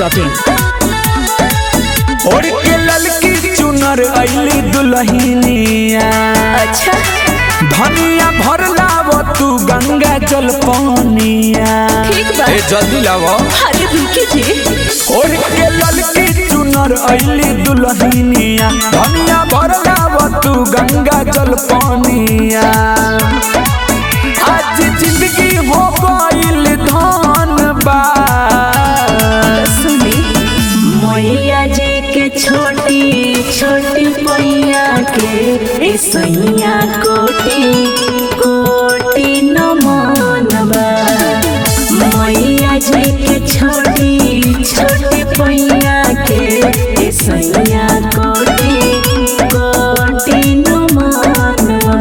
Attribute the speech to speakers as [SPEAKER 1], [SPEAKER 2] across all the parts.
[SPEAKER 1] masti.in।
[SPEAKER 2] और के ललकी चुनर अइली दुल्हनिया,
[SPEAKER 1] अच्छा
[SPEAKER 2] धनिया भर लावो तू गंगा जल पानिया।
[SPEAKER 1] ठीक बा,
[SPEAKER 2] ए जल्दी लावो।
[SPEAKER 1] अरे रुकी जी।
[SPEAKER 2] और के ललकी चुनर अइली दुल्हनिया, धनिया भर लावो तू गंगा जल पानिया। आज जिंदगी हो गइल धन बा,
[SPEAKER 1] सुनी मैया जी के छोटी छोटी मैया के सैया कोटि कोटि नमन बा। मैया जी के छोटी छोटी मैया के सैया कोटि कोटि नमन बा।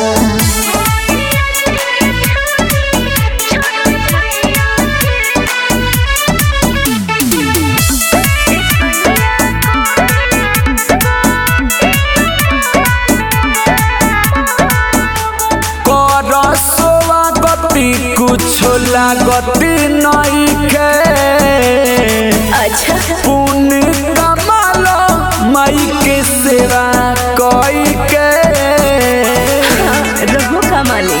[SPEAKER 2] कुछ लागती नहीं के,
[SPEAKER 1] अच्छा
[SPEAKER 2] पुण्य कमालो माई के सेवा कोई के।
[SPEAKER 1] रघु कमाली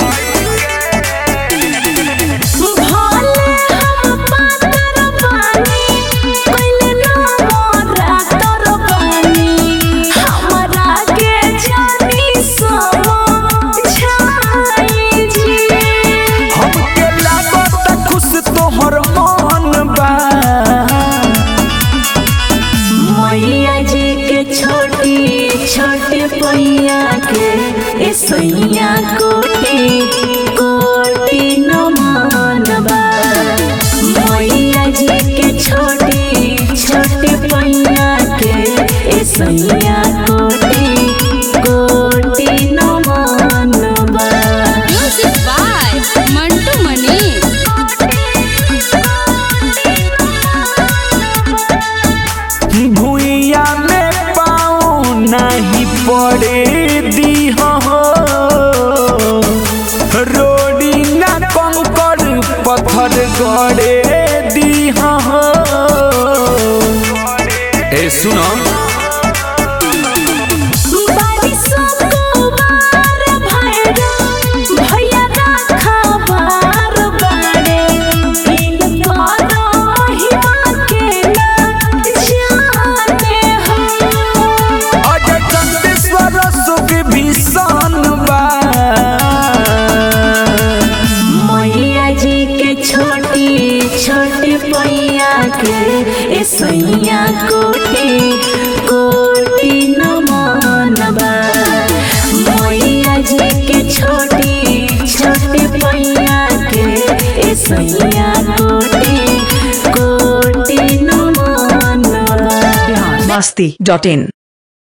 [SPEAKER 1] पैया के सैया कोटि कोटि नमन बा। मैया जी के छोटी छोटी पैया के सैया कोटि कोटि नमन बा।
[SPEAKER 3] Music by Mantu Mani.
[SPEAKER 2] भुइया में पाँव नहीं पड़े दी हो, रोडी ना कंकड़ पत्थर गड़े दी हो। ए सुनो
[SPEAKER 1] के सैया कोटि कोटि नमन बा। मैया जी के छोटी छोटी पैया के सैया कोटि कोटि नमन बा।
[SPEAKER 4] masti.in।